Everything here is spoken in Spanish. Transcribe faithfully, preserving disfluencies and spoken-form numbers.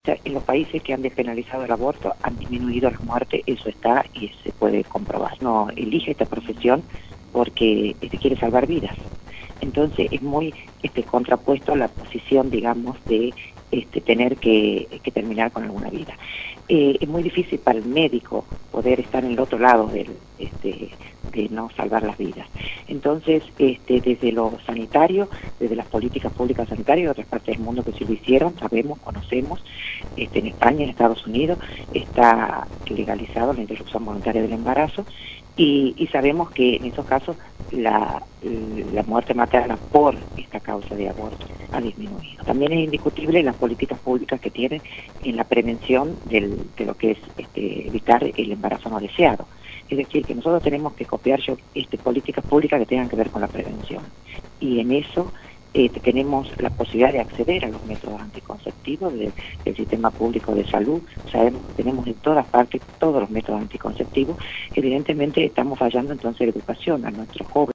sea, en los países que han despenalizado el aborto han disminuido las muertes, eso está y se puede comprobar. No elige esta profesión porque este, quiere salvar vidas. Entonces es muy este, contrapuesto a la posición, digamos, de este, tener que, que terminar con alguna vida. Eh, es muy difícil para el médico poder estar en el otro lado del, este, de no salvar las vidas. Entonces, este, desde lo sanitario, desde las políticas públicas sanitarias de otras partes del mundo que sí lo hicieron, sabemos, conocemos, este, en España, en Estados Unidos, está legalizado la interrupción voluntaria del embarazo, y, y sabemos que en esos casos la, la muerte materna por esta causa de aborto ha disminuido. También es indiscutible las políticas públicas que tienen en la prevención del, de lo que es este, evitar el embarazo no deseado. Es decir, que nosotros tenemos que copiar yo, este, políticas públicas que tengan que ver con la prevención. Y en eso eh, tenemos la posibilidad de acceder a los métodos anticonceptivos del, del sistema público de salud. Sabemos que tenemos en todas partes todos los métodos anticonceptivos. Evidentemente estamos fallando entonces en educación a nuestros jóvenes.